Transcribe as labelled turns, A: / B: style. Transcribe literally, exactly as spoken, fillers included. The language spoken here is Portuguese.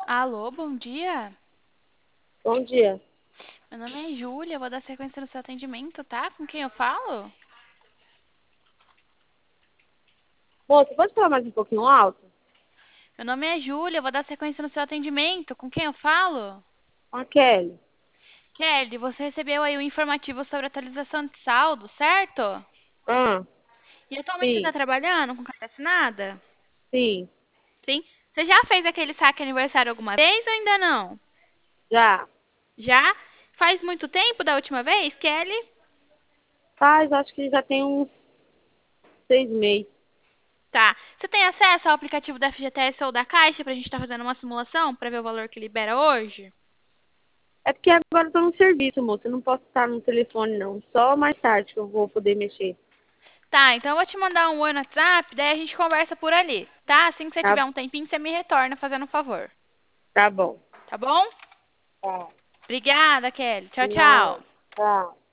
A: Alô, bom dia.
B: Bom dia.
A: Meu nome é Júlia, vou dar sequência no seu atendimento, tá? Com quem eu falo?
B: Moça, pode falar mais um pouquinho alto?
A: Meu nome é Júlia, vou dar sequência no seu atendimento. Com quem eu falo?
B: Com a Kelly.
A: Kelly, você recebeu aí o informativo sobre atualização de saldo, certo?
B: Ah,
A: E atualmente você está
B: sim,
A: trabalhando com carteira assinada?
B: sim,
A: Sim. Você já fez aquele saque aniversário alguma vez ou ainda não?
B: já.
A: Já? Faz muito tempo da última vez, Kelly?
B: Faz, acho que já tem uns seis meses.
A: Tá. Você tem acesso ao aplicativo da F G T S ou da Caixa pra gente estar fazendo uma simulação para ver o valor que libera hoje?
B: É porque agora eu tô no serviço, moça. Eu não posso estar no telefone, não. Só mais tarde que eu vou poder mexer.
A: Tá, então eu vou te mandar um oi no WhatsApp, daí a gente conversa por ali, tá? Assim que você
B: Tá,
A: tiver um tempinho, você me retorna fazendo um favor,
B: tá bom.
A: tá bom?
B: Tá.
A: Obrigada, Kelly. Tchau,
B: De nada.
A: tchau.
B: Tá.